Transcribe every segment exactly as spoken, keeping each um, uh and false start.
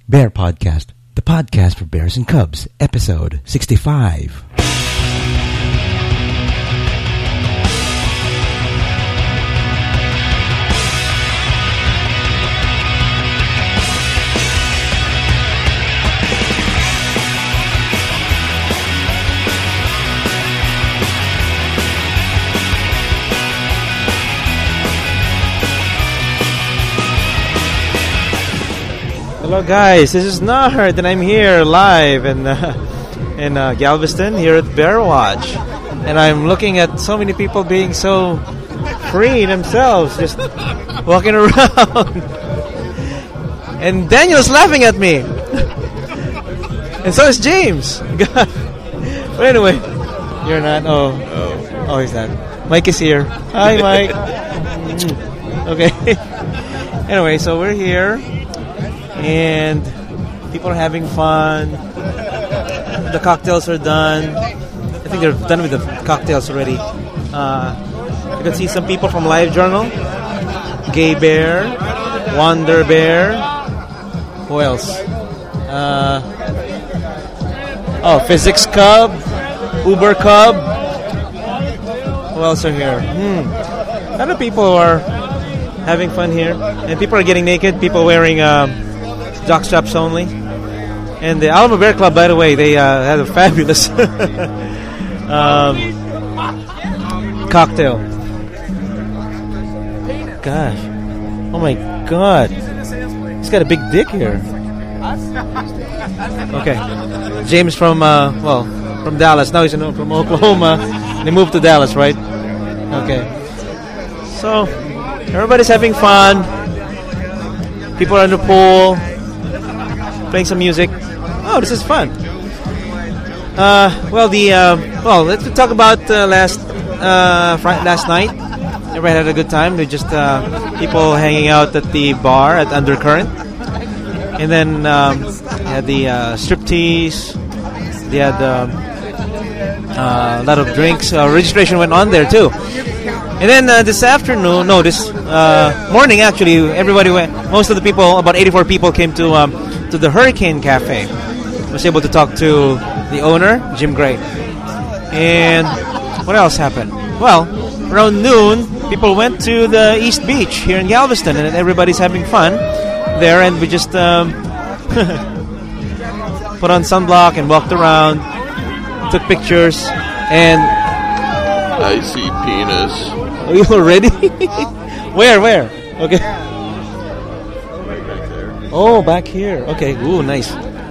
Bear Podcast, the podcast for Bears and Cubs, episode sixty-five. Hello guys, this is Nard and I'm here live in uh, in uh, Galveston here at Bear Watch, and I'm looking at so many people being so free themselves, just walking around. And Daniel's laughing at me, and so is James. God. But anyway, you're not. Oh, oh, oh, he's not. Mike is here. Hi, Mike. Okay. Anyway, so we're here. And people are having fun. The cocktails are done. I think they're done with the cocktails already. Uh, you can see some people from Live Journal, Gay Bear, Wonder Bear. Who else? Uh, oh, Physics Cub, Uber Cub. Who else are here? Hmm. A lot of people are having fun here, and people are getting naked. People wearing. Uh, Jockstraps only. And the Alma Bear Club, by the way, they uh, had a fabulous um, cocktail. Gosh. Oh my god. He's got a big dick here. Okay. James from, uh, well, from Dallas. Now he's in, from Oklahoma. They moved to Dallas, right? Okay. So, everybody's having fun. People are in the pool. Playing some music. Oh, this is fun. Uh, well, the uh, well, let's talk about uh, last uh, fr- last night. Everybody had a good time. They're just uh, people hanging out at the bar at Undercurrent, and then um, they had the uh, striptease. They had um, uh, a lot of drinks. Uh, registration went on there too. And then uh, this afternoon, no, this uh, morning actually, everybody went. Most of the people, about eighty-four people, came to. Um, to the Hurricane Cafe. I was able to talk to the owner, Jim Gray. And what else happened? Well, around noon, people went to the East Beach here in Galveston, and everybody's having fun there, and we just um, put on sunblock and walked around, took pictures, and... I see penis. Are you already? Where, where? Okay. Oh, back here. Okay. Ooh, nice.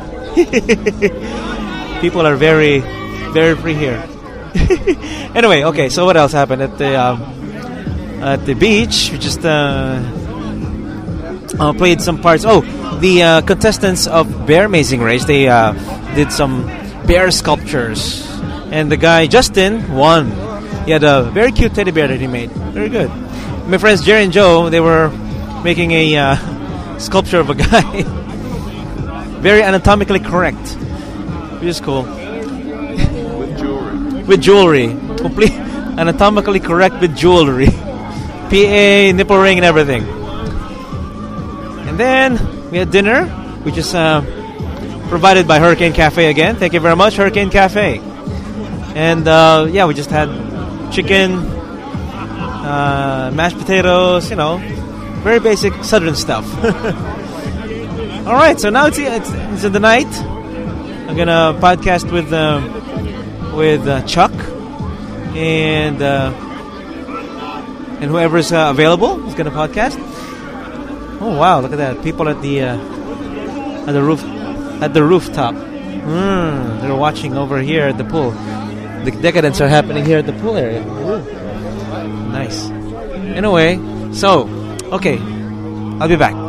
People are very, very free here. Anyway, okay. So what else happened at the um, at the beach? We just uh, uh, played some parts. Oh, the uh, contestants of Bear Amazing Race. They uh, did some bear sculptures, and the guy Justin won. He had a very cute teddy bear that he made. Very good. My friends Jerry and Joe, they were making a. Uh, sculpture of a guy. Very anatomically correct. Which is cool. With jewelry. With jewelry. Complete anatomically correct with jewelry. P A, nipple ring, and everything. And then we had dinner, which is uh, provided by Hurricane Cafe again. Thank you very much, Hurricane Cafe. And uh, yeah, we just had chicken, uh, mashed potatoes, you know, very basic southern stuff. All right, so now it's it's, it's in the night. I'm gonna podcast with uh, with uh, Chuck and uh, and whoever's uh, available is gonna podcast. Oh wow, look at that! People at the uh, at the roof at the rooftop. Mm, they're watching over here at the pool. The decadents are happening here at the pool area. Ooh. Nice. Anyway, so. Okay, I'll be back.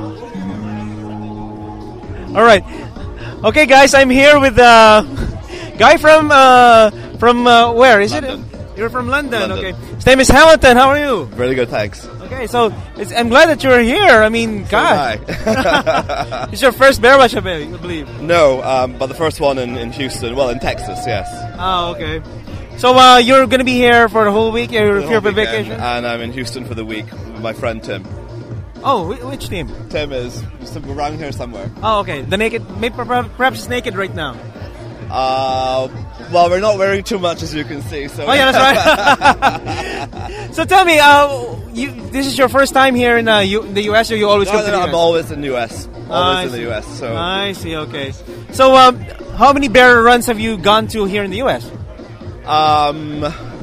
All right. Okay, guys, I'm here with a uh, guy from uh, from uh, where is London. it? You're from London. London. Okay. His name is Hamilton. How are you? Very good, thanks. Okay, so it's, I'm glad that you're here. I mean, So God, hi. it's your first Bear Watch, I believe. No, um, but the first one in, in Houston. Well, in Texas, yes. Oh, okay. So uh, you're going to be here for the whole week? You're The here whole for weekend, vacation? And I'm in Houston for the week with my friend Tim. Oh, wh- which team? Tim is just around here somewhere. Oh, okay. The naked, maybe perhaps perhaps it's naked right now. Uh, well, we're not wearing too much, as you can see. So. Oh yeah, that's right. So tell me, uh, you this is your first time here in uh, U- the U S, or you always No, come to no, the I'm U S? always in the U S. Always Ah, I in the see. U S. So I see. Okay. So, um, how many bear runs have you gone to here in the U S? um,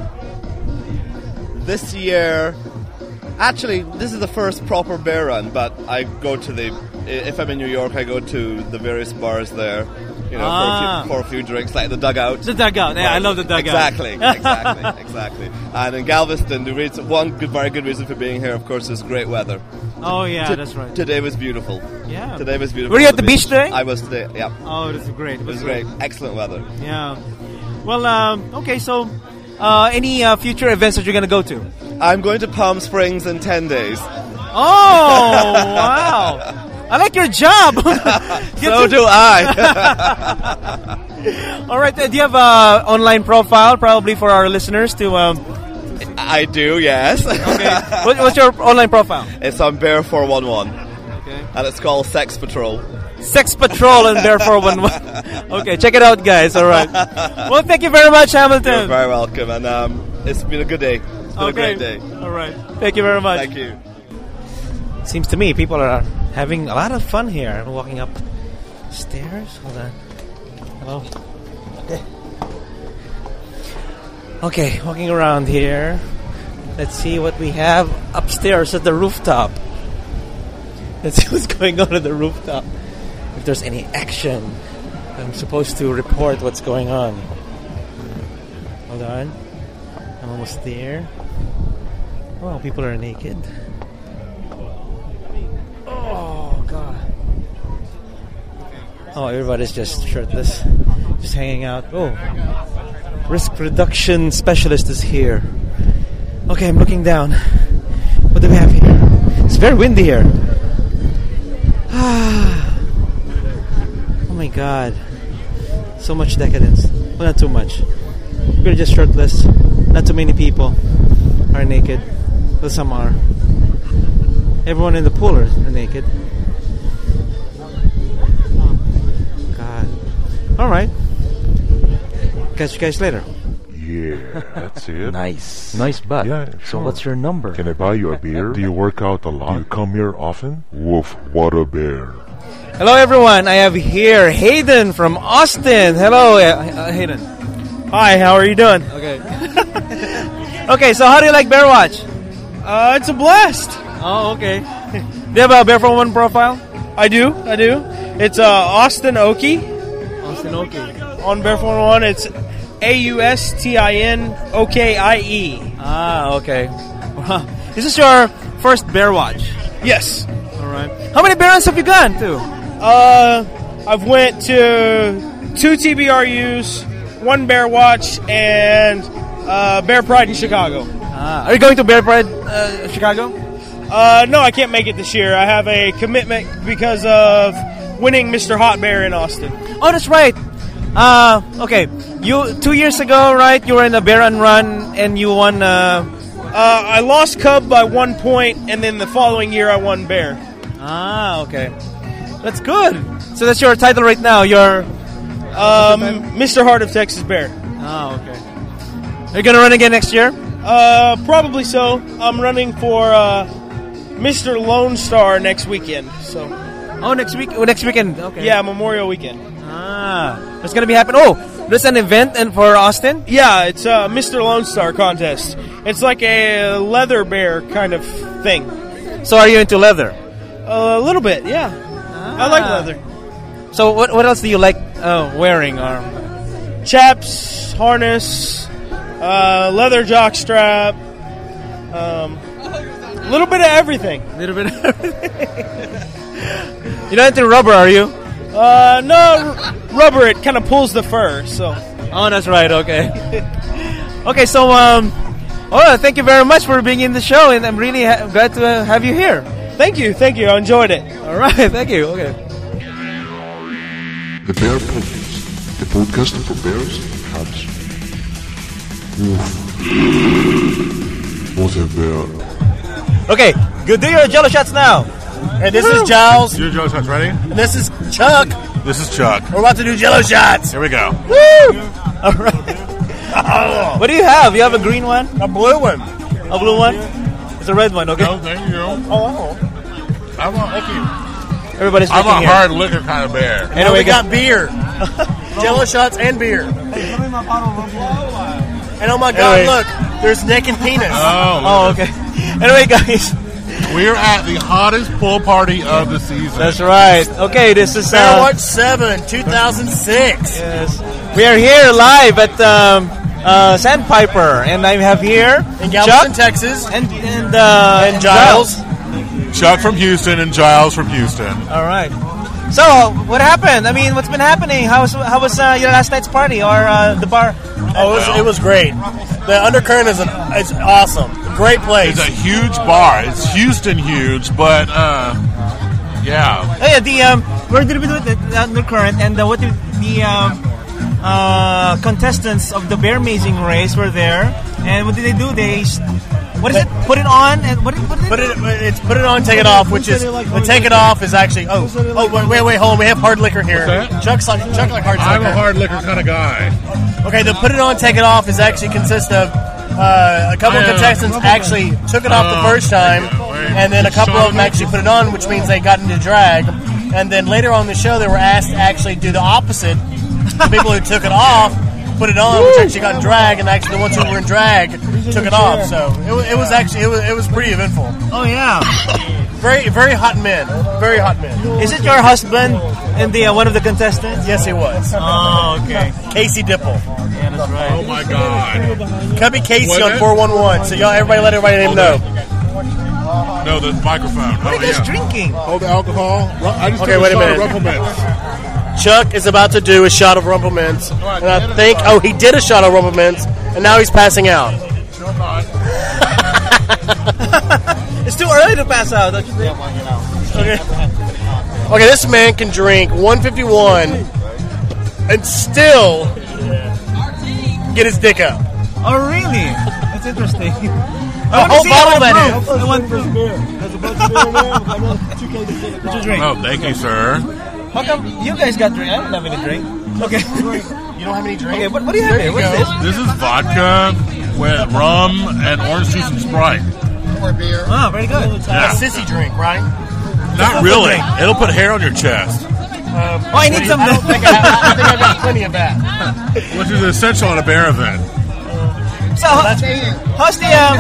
this year, actually, this is the first proper bear run. But I go to the if I'm in New York, I go to the various bars there. You know, Ah. for, a few, for a few drinks, like the dugout. The dugout. Yeah, I love the dugout. Exactly, exactly, exactly. And in Galveston, the reason, one good, very good reason for being here, of course, is great weather. Oh yeah, T- that's right. Today was beautiful. Yeah. Today was beautiful. Were you on at the beach today? I was today. Yeah, Oh, that's great. it was great. Excellent weather. Yeah. Well, um, okay. So, uh, any uh, future events that you're gonna go to? I'm going to Palm Springs in ten days. Oh, wow! I like your job. Get So to- do I. All right. Uh, do you have an online profile, probably for our listeners to? Um, I do, yes. okay. What, what's your online profile? It's on Bear four one one, Okay. and it's called Sex Patrol. Sex Patrol and Bear four one one. Okay, check it out, guys. All right. Well, thank you very much, Hamilton. You're very welcome, and um, it's been a good day. It's been okay. a great day. All right. Thank you very much. Thank you. Seems to me people are having a lot of fun here. I'm walking up stairs. Hold on. Hello. Okay. Okay, walking around here. Let's see what we have upstairs at the rooftop. Let's see what's going on at the rooftop. If there's any action, I'm supposed to report what's going on. Hold on. I'm almost there. Oh, people are naked. Oh, God. Oh, everybody's just shirtless. Just hanging out. Oh. Risk reduction specialist is here. Okay, I'm looking down. What do we have here? It's very windy here. Oh my God. So much decadence. Well, not too much. We're just shirtless. Not too many people are naked. Well, some are. Everyone in the pool are are naked. God. Alright. Catch you guys later. Yeah, that's it. Nice. Nice butt. Yeah, So sure. what's your number? Can I buy you a beer? Do you work out a lot? Do you come here often? Woof, what a bear. Hello, everyone. I have here Hayden from Austin. Hello, uh, uh, Hayden. Hi, how are you doing? Okay. Okay, so how do you like Bear Watch? Uh, it's a blast. Oh, okay. Do you have a Bear for One profile? I do, I do. It's uh, Austin Okie Austin, okay. on Bear four one one. It's A U S T I N O K I E. Ah, okay. Is this your first Bear Watch? Yes. All right. How many Bear Runs have you gone to? Uh, I've went to two T B R Us, one Bear Watch, and uh, Bear Pride in Chicago. Ah, are you going to Bear Pride, uh, Chicago? Uh, no, I can't make it this year. I have a commitment because of winning Mister Hot Bear in Austin. Oh, that's right. Uh, okay. You two years ago, right? You were in a Bear and Run, and you won. Uh, Uh, I lost Cub by one point, and then the following year I won Bear. ah, okay. That's good. So that's your title right now. You're. Um, Mister Heart of Texas Bear. Oh, okay. Are you gonna run again next year? Uh, probably so. I'm running for uh, Mister Lone Star next weekend. So Oh, next week. Oh, next weekend. Okay. yeah, Memorial Weekend. Ah, it's gonna be happening. Oh, there's an event and for Austin. Yeah, it's a Mister Lone Star contest. It's like a leather bear kind of thing. So are you into leather? A little bit, yeah. I like leather. So what what else do you like uh, wearing? Or Chaps, harness, uh, leather jock strap, um, a little bit of everything. a little bit of everything. You're not into rubber, are you? Uh, no, r- rubber, it kind of pulls the fur, so. Oh, that's right. Okay. Okay. So um, oh, thank you very much for being in the show, and I'm really ha- glad to uh, have you here. Thank you, thank you, I enjoyed it. All right. Thank you. Okay. The Bear Podcast. The podcast for bears and cubs. Woof. What a bear. Okay. Good, do your Jello shots now. And this is Giles. Your Jello shots ready? And this is Chuck. This is Chuck. We're about to do Jello shots. Here we go. Woo! All right. Oh. What do you have? You have a green one? A blue one. A blue one? It's a red one, okay? No, thank you. Oh, I'm a, thank you. Everybody's I'm drinking a here. hard liquor kind of bear. Anyway, Anyway, we got beer. Jello shots and beer. And oh my God, Anyway. look, there's neck and penis. Oh, Oh, okay. Anyway, guys, we're at the hottest pool party of the season. that's right. Okay, this is Bear uh, Watch seven, two thousand six. yes. We are here live at um, uh, Sandpiper, and I have here In Galveston, Chuck Texas. and and, uh, And Giles. Chuck from Houston and Giles from Houston. All right. So, what happened? I mean, what's been happening? How was how was uh, your last night's party or uh, the bar? Oh, it was, it was great. The Undercurrent is an, it's awesome. Great place. It's a huge bar. It's Houston huge, but uh, yeah. Oh yeah, the um, where did we do it? The, the Undercurrent and uh, what did the um, uh, contestants of the bear mazing race were there, and what did they do? They what is it? Put it on and what? Did, what did Put they it, it's put it on, take it off, which is the take it off is actually oh oh wait wait wait hold on, we have hard liquor here. What's that? Chuck's like Chuck like hard I'm liquor. a hard liquor kind of guy. Okay, the put it on, take it off is actually consists of uh, a couple of I, uh, contestants actually took it off the Oh, first time, wait. and then a couple of them actually put it on, which means they got into drag, and then later on in the show they were asked to actually do the opposite. The people who took it off put it on, which actually got in drag, and actually the ones who were in drag took it off. So it, wa- it was actually it was, it was pretty eventful. Oh yeah. Very very hot men, very hot men. Is it your husband and the uh, one of the contestants? Yes, he was. Oh okay. Casey Dipple. Yeah, that's right. Oh my God. Cubby Casey Was on it? four one one. So y'all, everybody let everybody name know. No, the microphone. What are Oh, you guys yeah. drinking? Oh, the alcohol. Ru- I just Okay, took wait a shot of minute. Rumplemints. Chuck is about to do a shot of Rumple Mints. And I think, oh, he did a shot of Rumple Mints, and now he's passing out. It's too early to pass out, don't you think? Okay. Okay, this man can drink one fifty-one and still get his dick out. Oh really? That's interesting. A whole bottle that is. I want proof. What'd you drink? Oh, thank you, sir. How come you guys got drink? I don't have any drink. Okay. You don't have any drink? Okay, what, what do you have There here? you What's go. this? This is vodka with rum and orange juice and Sprite. Oh, very good. A sissy drink, right? Not really. It'll put hair on your chest, Oh, I need some. I don't think I, I think I've got plenty of that. which is essential at a bear event. So, how's the um?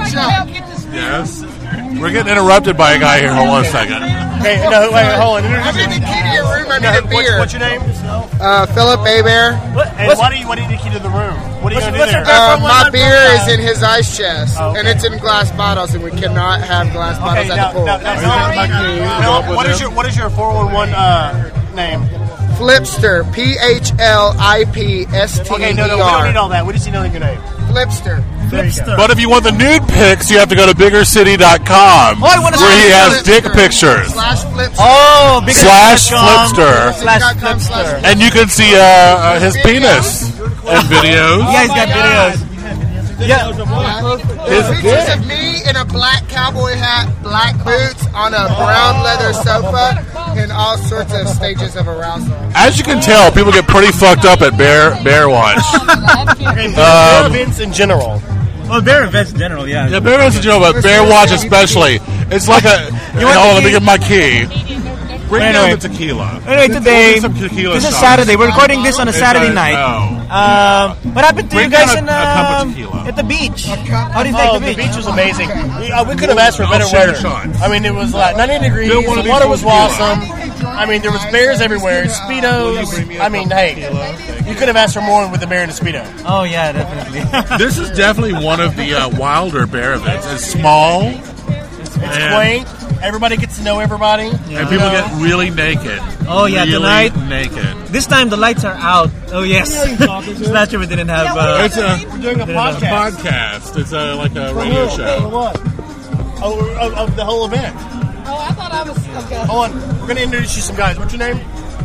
Yes. We're getting interrupted by a guy here. Hold on a second. Okay, no, wait, hold on. I need the key to your room. I need No, a what's, beer. what's your name? Uh, Philip Abear. What, And what's, why do you why do you need the key to the room? What are you What's- gonna do what's there? your- Uh, From one my one beer five. is in his ice chest, Oh, okay. and it's in glass bottles, and we cannot have glass Okay, bottles at now, the pool. now, now, now, now, what is your what is your four one one uh, name? Flipster, P H L I P S T E R. Okay, no, no, we don't need all that. We just need to know your name. Flipster. There you go. But if you want the nude pics, you have to go to bigger city dot com, Oh, I wanna where see he has Flipster. dick pictures. Slash Flipster. oh, big Slash Flipster. Slash Dot com slash Flipster. And you can see uh, uh, his penis in videos. Yeah, he's got videos. Yeah. There's pictures of me in a black cowboy hat, black boots, on a brown leather sofa, and all sorts of stages of arousal. As you can tell, people get pretty fucked up at Bear Bear Watch. Okay, bear events in general. Well, bear events in general, yeah. Yeah, Bear Watch in general, but Bear Watch especially. It's like a. You want hold on, the let me key? get my key. Bring Anyway. down the tequila. Anyway, today, Some tequila this is shots. Saturday. We're recording this on a It's Saturday a- night. oh. Um, what happened to Bring you guys down a- in, a cup of um, tequila. at the beach? How do you think Oh, the the beach? beach was amazing. We, uh, we could have asked for I'll better share weather. the shots. I mean, it was like ninety degrees. Bill, one The of water these was was awesome. I mean, there was bears everywhere. Speedos. I mean, hey, you could have asked for more with the bear and the speedo. Oh yeah, definitely. This is definitely one of the uh, wilder bear events. It's small, It's and, quaint. Everybody gets to know everybody. and people get really naked. Oh, yeah, really tonight- naked. This time the lights are out. Oh yes. Last year we didn't have. Uh, It's a We're doing a Didn't have- podcast. podcast. It's a like a radio show. What? Oh, of, of the whole event. Oh, I thought I was okay. Hold on. We're going to introduce you some guys. What's your name?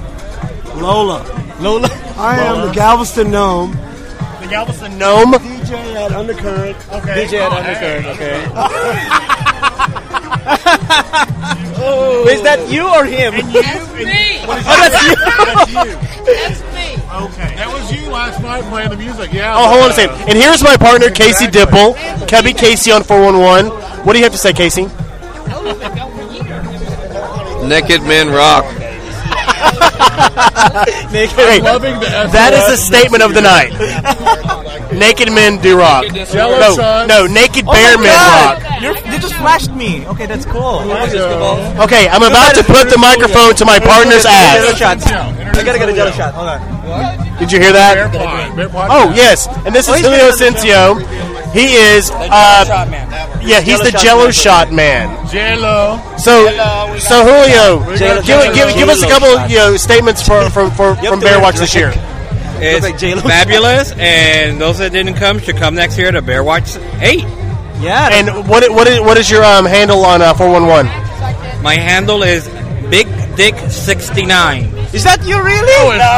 Lola. Lola. I am the Galveston Gnome, The Galveston Gnome. D J at Undercurrent. Okay. D J at Undercurrent. Okay. Oh. Is that you or him? And you? That's me. Oh, that's you. That's you. That's me. Okay. That was you last night playing the music, yeah. Oh, hold on a second. And here's my partner, Casey Dipple. Cubby Casey on four one one. What do you have to say, Casey? Naked Men Rock. Hey, that is the statement of the night. Naked men do rock. No, no, naked Oh bear my men God. rock. You're, you just flashed me. Okay, that's cool. Okay, I'm about to put the microphone to my partner's Jello ass. shots. I gotta get a jello shot. Hold on. Did you hear that? Oh, yes. And this is Julio Asensio. He is, uh, yeah, he's the Jello shot man. Jello. So, so Julio, Jello- give, give, give us a couple, Jello you know, statements for, from for, from Bear Watch this year. It's like J-Lo. fabulous, and those that didn't come should come next year to Bear Watch eight. Yeah. And what what is what is your um, handle on uh, four one one? My handle is Big Dick sixty-nine. Is that you really? No, it's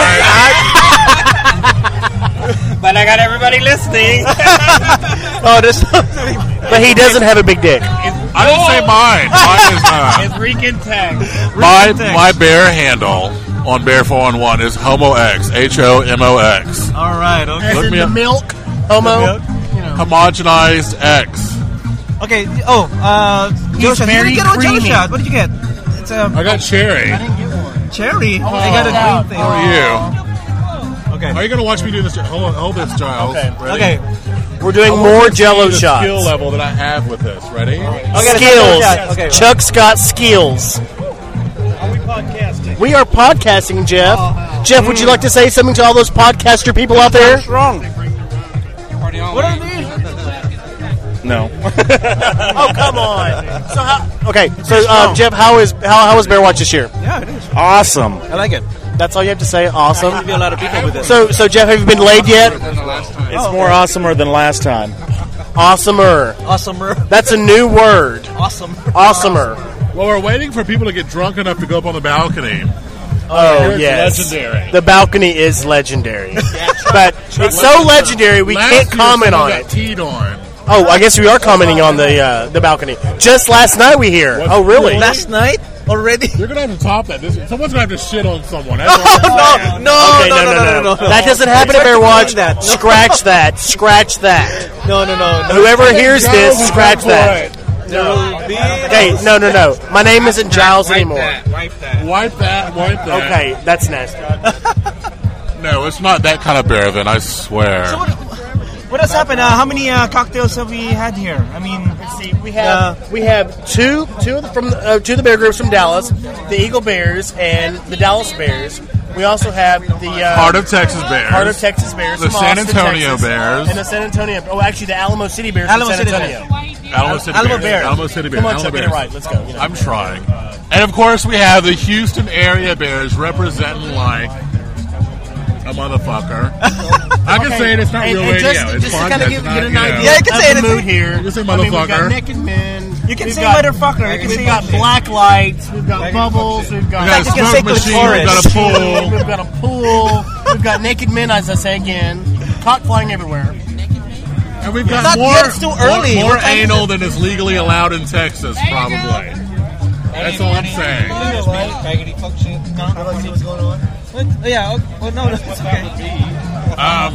No, you're not. But I got everybody listening. Oh, there's But he doesn't have a big dick. I didn't say mine. Mine is not. It's Rican Tag. My, my bear handle on Bear four one one is HomoX. H O M O X. All right. Okay. Look me up. Milk, homo. Homogenized X. Okay. Oh, uh, jello shot. very You didn't get a jello creamy. shot. What did you get? It's a I got cherry. cherry. I got a green thing. How are you? Okay. Are you going to watch me do this? Hold, on, hold this, Giles. Okay. Ready? Okay. We're doing I more want to see Jello the shots. skill level that I have with this. Ready? Okay, Skills. shot. Okay. Chuck Scott skills. Are we podcasting? We are podcasting, Jeff. Jeff, would you like to say something to all those podcaster people out there? Wrong. What are these? No. Oh, come on. So how? Okay, so uh, Jeff, how is how how was Bear Watch this year? Yeah, it is. Awesome. I like it. That's all you have to say. Awesome. There'll be a lot of people with this. So so Jeff, have you been laid yet? It's more awesomer than last time. Awesomer. Awesomer. That's a new word. Awesome. Awesomer. Well, we're waiting for people to get drunk enough to go up on the balcony. Oh, It's yes. legendary. The balcony is legendary. But it's so legendary we Last can't year comment someone on got it. teed on. Oh, I guess we are commenting on the uh, the balcony. Just last night we hear. Oh, really? Last night already? You're gonna have to top that. This, someone's gonna have to shit on someone. That's all I'm saying. No, no, Okay, no, no, no, no, no. That doesn't happen at Bear Watch. That. No. Scratch that. Scratch that. No, no, no. no. Whoever hears this, scratch that. There will be. Okay, no, no, no. My name isn't Giles anymore. Wipe that. Wipe that. Wipe that. Okay, that's nasty. No, it's not that kind of bear. Then I swear. So what, what has happened? Uh, how many uh, cocktails have we had here? I mean, Let's see. We have we have two two from uh, two of the bear groups from Dallas, the Eagle Bears and the Dallas Bears. We also have the uh, Heart of Texas Bears. Heart of Texas Bears, The from San Austin, Antonio Texas, Bears. and the San Antonio. Oh, actually, the Alamo City Bears Alamo from San City Antonio. Alamo City Alamo Bears. Bears. Alamo City Bears. Come on, Alamo Chuck, get Bears. it right. Let's go. You know. I'm trying. And of course, we have the Houston area Bears representing like a motherfucker. I can say it. It's not And- real and radio. just, it's just to podcast. kind of give, not, get an you know. idea Yeah, you can of say the anything. mood here. You can say I mean, we've got motherfucker. naked men. you can We've say got- motherfucker. You can We've say got anything. black lights. We've got bubbles. We've got. We got a You can say smoke machine. We've got a pool. We've got a pool. We've got naked men, as I say again. Cock flying everywhere. And we've got Not more, yet, it's too early. more, more What time is anal it? than is legally allowed in Texas, probably. That's all I'm saying. Faggoty fuck shit. No, I don't see what's going on. What? Yeah. Oh, oh, no, no, it's okay. Um,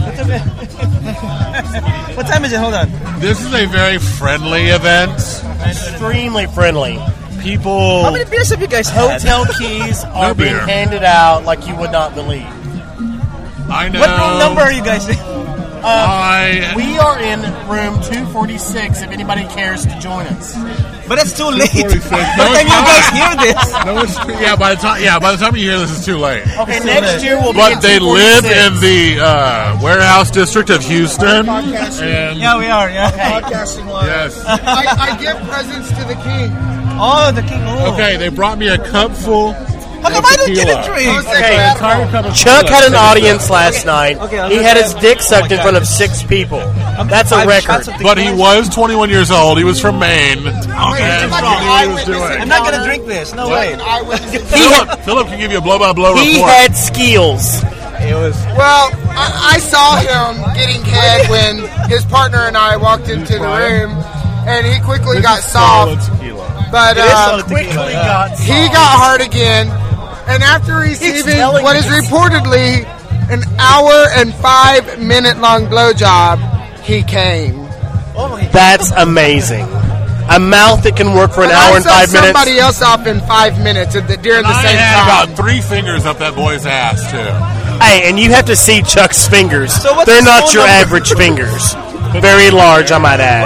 What time is it? Hold on. this is a very friendly event. Extremely friendly. People. How many beers have you guys had? Hotel keys are No being beer. handed out like you would not believe. I know. What room number are you guys in? I. We are in room two forty-six if anybody cares to join us. But it's too late. By the forty-six. No, time it's you guys not. hear this. No, it's, yeah, by the time yeah, by the time you hear this, it's too late. Okay, next year we'll be But in they live two forty-six. in the uh, warehouse district of Houston, and Yeah, we are. Yeah. Podcasting live. yes. I, I give presents to the king. Oh, the king. Oh. Okay, they brought me a cup full. How come I didn't get a drink? Okay, Entire cup of Chuck tequila. had an audience last night. Okay, I'll He just had have- his dick oh sucked my in front God. of six people. That's a Five record. shots of But he tequila. was twenty-one years old. He was from Maine. Wait, And it's like he an knew what he was eyewitness doing. I'm not gonna drink this. No way. Eyewitness He Philip, had, Philip can give you a blow-by-blow he report. had skills. It was. Well, I, I saw him getting head when his partner and I walked into the room, and he quickly This got is solid soft. tequila. But It is um, solid tequila, yeah. he got hard again, and after receiving telling what me is this. reportedly an hour and five minute long blowjob, he came. That's amazing. A mouth that can work for an And hour I and sucked five minutes. somebody else off in five minutes at the, during the I same had time. about three fingers up that boy's ass, too. Hey, and you have to see Chuck's fingers. So what's They're his not phone your number? average fingers. Very large, I might add. Oh,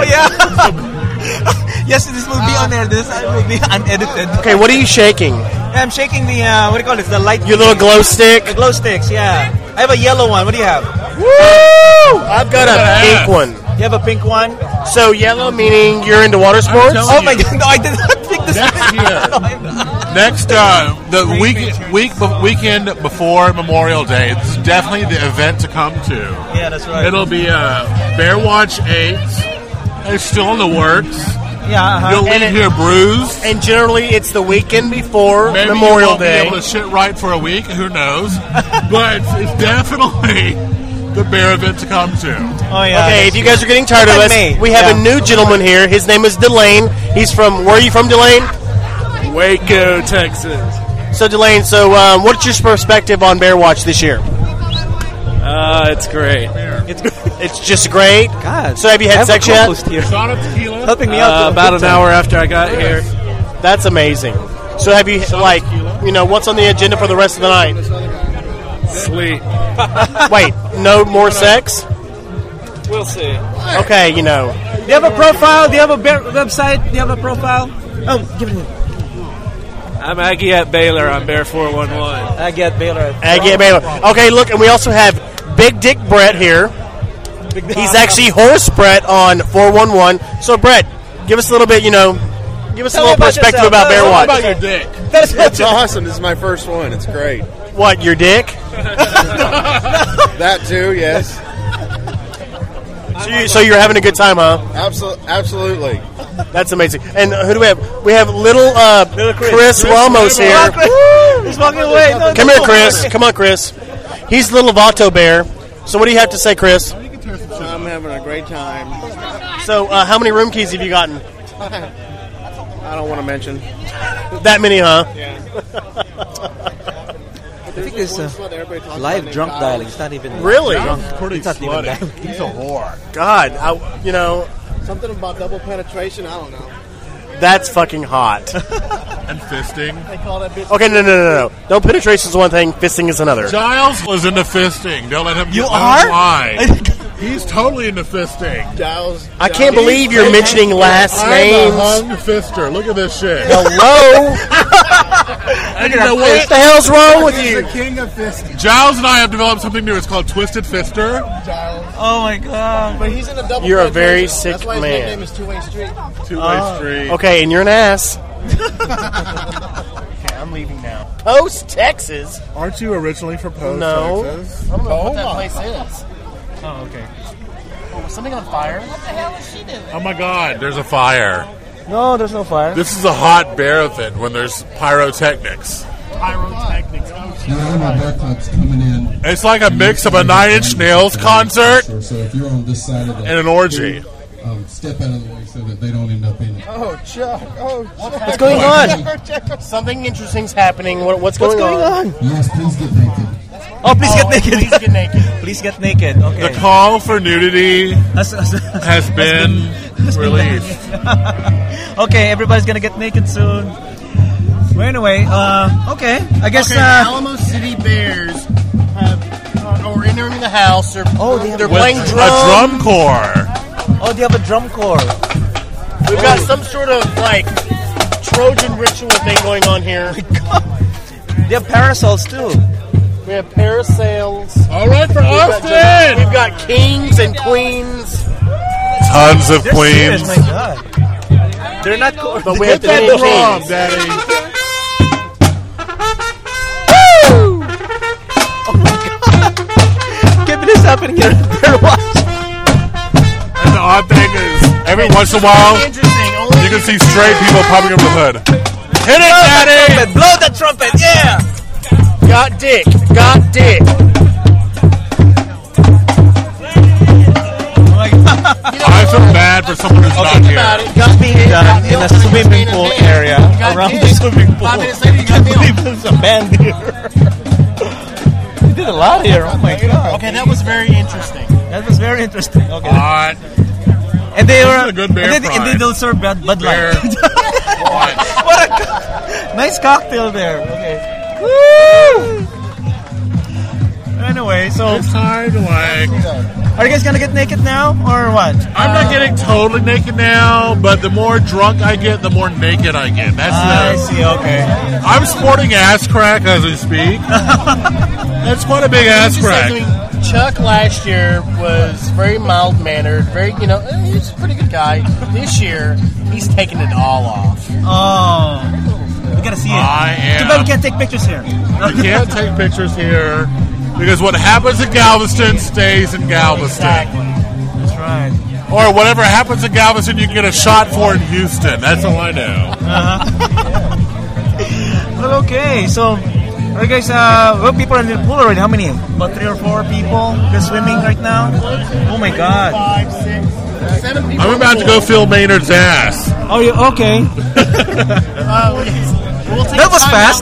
yeah. Yes, this will be on air. This will be unedited. Okay, what are you shaking? I'm shaking the, uh, what do you call it? The light. Your little glow stick? The glow sticks, yeah. I have a yellow one. What do you have? Woo! I've got a Yeah. pink one. You have a pink one? So yellow meaning you're into water sports? telling Oh you. my god, no, I did not pick this. Next year. No, I'm not. Next, uh, the week, week, be- weekend before Memorial Day, it's definitely the event to come to. Yeah, that's right. It'll be uh, Bear Watch eight. It's still in the works. Yeah, uh-huh. You'll And leave it- here bruised. And generally it's the weekend before Maybe Memorial you won't Day. be able to shit right for a week. Who knows? But it's definitely the bear event to come to. Oh, yeah. Okay, if you guys are getting tired of Like us, me. we have Yeah. a new gentleman here. His name is Delane. He's from, where are you from, Delane? Waco, Texas. So, Delane, so um, what's your perspective on Bear Watch this year? Uh, it's great. It's good. It's just great. God. So have you had I have sex a yet? co-host here. Shot of tequila. Helping me Uh, out. about an hour after I got here. That's amazing. So have you, like, you know, what's on the agenda for the rest of the night? Sleep. Wait, no more sex? We'll see. Okay, you know. Do you have a profile? Do you have a bear website? Do you have a profile? Oh, give it to me. I'm Aggie at Baylor. I'm Bear four one one. I get Baylor. Aggie at Baylor. Okay, look, and we also have Big Dick Brett here. He's actually Horse Brett on four one one. So, Brett, give us a little bit, you know, give us Tell a me little about perspective yourself. about Bear Tell me Watch. about Your dick. That's It's awesome. This is my first one. It's great. What, your dick? That too, yes. So, you, so you're having a good time, huh? Absolutely. Absolutely. That's amazing. And who do we have? We have little, uh, Little Chris. Chris, Chris Ramos Come here. on, Chris. He's walking away. No, Come no, here, no. Chris. Come on, Chris. He's little Vato Bear. So what do you have to say, Chris? I'm having a great time. So uh, how many room keys have you gotten? I don't want to mention. That many, huh? I think this uh, live drunk dialing. It's not even Really? drunk. Pretty It's not even slutty. dialing. He's a whore. God, I, you know, Something about double penetration. I don't know. that's fucking hot. And fisting. They call that bitch. Okay, no, no, no, no. No, penetration is one thing, fisting is another. Giles was into fisting. Don't let him You get are? lie. He's totally into fisting. Giles. I can't believe you're mentioning last I'm names. a hung fister. Look at this shit. Hello? And you know What what? the hell's wrong with you? king of fisting. Giles and I have developed something new. It's called Twisted Fister. Oh my god. But he's in a double. You're a very penetration. sick That's why his man. nickname is Two-Way Street. Two-way street. Okay, and you're an ass. Okay, I'm leaving now. Post, Texas? Aren't you originally from Post, No. Texas? I don't know what that place is. Oh, okay. Oh, was something on fire? Oh my God, there's a fire. No, there's no fire. This is a hot bear event when there's pyrotechnics. Pyrotechnics. Now, my bear club's coming in. It's like a mix of a Nine Inch Nails concert So if you're on this side of the and an orgy. um, step out of the way so that they don't end up in it. Oh, Chuck. Oh, Chuck. What's going on? Something interesting's happening. What, what's going What's going on? Yes, please get naked. Oh, please get Oh, naked. Please get naked. Please get naked. Okay. The call for nudity Has- has- has been released. Okay, everybody's gonna get naked soon. Well, anyway, uh, okay. I guess. Okay, uh, Alamo City Bears have, uh, are entering the house. They're, Oh, they have- they're With playing a drum. drum corps. oh, they have a drum corps. We've got some sort of like Trojan ritual thing going on here. They have parasols too. We have parasails. All right for We've got, Austin. we've got kings and queens. Tons of They're serious, queens. my God. They're not. Co- But we have Hit that three drum, kings. Daddy. Can't believe this happening here at Bear Watch. And the odd thing is, every once in a while, Interesting. Only you can see straight people popping up the hood. Hit it, Daddy! Trumpet, blow the trumpet, yeah. got dick. Got dick. Oh my God. I feel bad for someone who's not here. It's being done in a swimming pool area around the swimming pool. Five minutes later, you got I believe there's a band here. You did a lot here. Oh my god. Okay, that was very interesting. That was very interesting. Okay. Alright. And they This were is a good bear and, they, and they fry. don't serve Bud, Bud Bear. Light. What a co- nice cocktail there. Okay. Woo! Anyway, so It's time to like. are you guys gonna get naked now or what? I'm not getting totally naked now, but the more drunk I get, the more naked I get. That's I the. see. Okay. I'm sporting ass crack as we speak. That's quite a big ass Just like, crack. I mean, Chuck last year was very mild mannered, very you know eh, he's a pretty good guy. This year he's taking it all off. Oh, we gotta see it. I am. Too bad we can't take pictures here. You can't take pictures here because what happens in Galveston stays in Galveston. Exactly. That's right. Or whatever happens in Galveston, you can get a shot for in Houston. That's all I know. Well, okay, so are you guys, uh, well, people are in the pool already. How many? About three or four people just swimming right now? Oh my god. Five, six, seven people. I'm about to go feel Maynard's ass. Oh, you okay? Uh, we'll take That was time fast.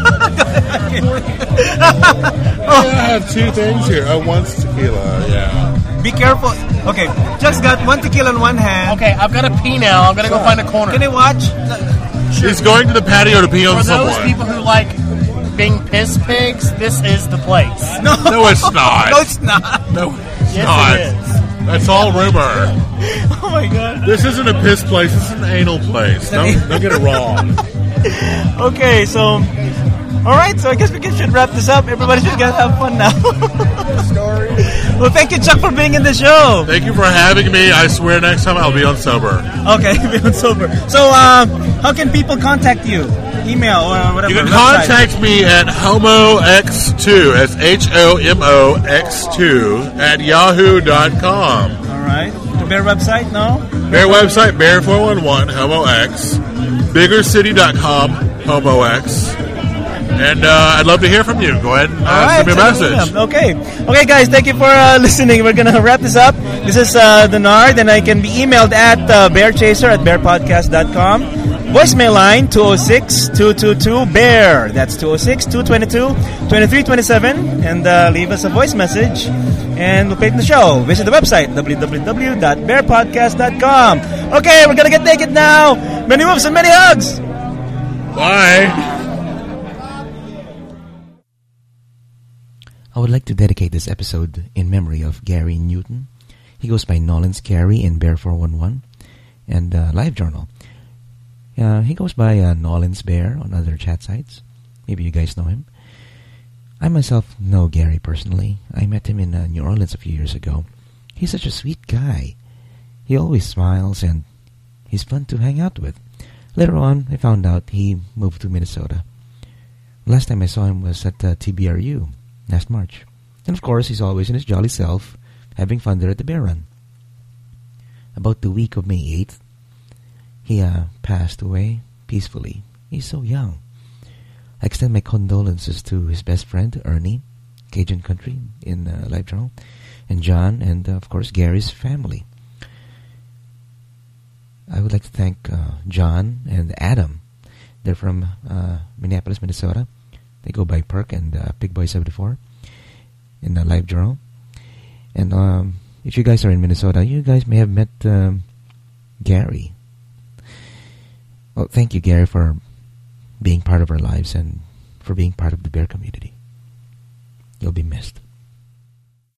I have two things here. Oh, one's tequila, yeah. Be careful. Okay, Chuck's got one tequila in one hand. Okay, I've got to pee now. I'm gonna go find a corner. Can you watch? He's going to the patio to pee on For those someone. people who like being piss pigs, this is the place. No, No, it's not. No, it's not. No, it's Yes, not. it is. That's all rumor. Oh my god. This isn't a piss place. This is an anal place. Don't, don't get it wrong. Okay, so, all right. So I guess we can, should wrap this up. Everybody should get have fun now. Well, thank you, Chuck, for being in the show. Thank you for having me. I swear next time I'll be on sober. Okay, be on sober. So, uh, how can people contact you? Email or whatever. You can website? contact me at homo x two, that's H O M O X two, at yahoo dot com. All right. The Bear website, no? Bear website, Bear four one one, Homo X. bigger city dot com, Homo X. And uh, I'd love to hear from you. Go ahead and uh, All right, send me a send an message. email. Okay. Okay, guys, thank you for uh, listening. We're going to wrap this up. This is uh, the Nard, and I can be emailed at uh, bearchaser at bear podcast dot com. Voicemail line, two oh six, two two two, bear. That's two oh six, two two two, two three two seven. And uh, leave us a voice message, and we'll play it in the show. Visit the website, w w w dot bear podcast dot com. Okay, we're going to get naked now. Many moves and many hugs. Bye. I would like to dedicate this episode in memory of Gary Newton. He goes by Nolan's Gary in Bear four one one and uh, LiveJournal. Uh, he goes by uh, Nolan's Bear on other chat sites. Maybe you guys know him. I myself know Gary personally. I met him in uh, New Orleans a few years ago. He's such a sweet guy. He always smiles and he's fun to hang out with. Later on, I found out he moved to Minnesota. Last time I saw him was at uh, T B R U last March. And of course, he's always in his jolly self, having fun there at the Bear Run. About the week of May eighth, he uh, passed away peacefully. He's so young. I extend my condolences to his best friend, Ernie, Cajun Country in uh, LiveJournal, and John, and uh, of course, Gary's family. I would like to thank uh, John and Adam. They're from uh, Minneapolis, Minnesota. They go by Perk and uh, Pig Boy seventy-four in the LiveJournal. And um, if you guys are in Minnesota, you guys may have met um, Gary. Well, thank you, Gary, for being part of our lives and for being part of the Bear community. You'll be missed.